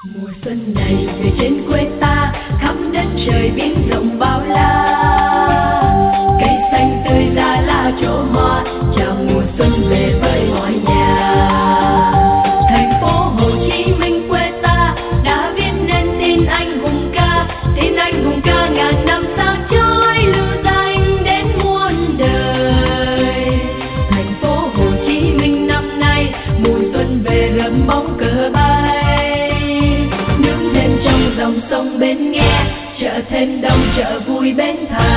Mùa xuân này về trên quê ta, khắp đất trời biển rộng bao la. Cây xanh tươi ra lá chỗ hoa, chào mùa xuân về với mọi nhà. Thành phố Hồ Chí Minh quê ta đã viết nên tin anh hùng ca, tin anh hùng ca ngàn năm sao chói lưu danh đến muôn đời. Thành phố Hồ Chí Minh năm nay mùa xuân về rợn bóng cờ bay, nước lên trong dòng sông bên nghe, chợ thêm đông chợ vui bên thành.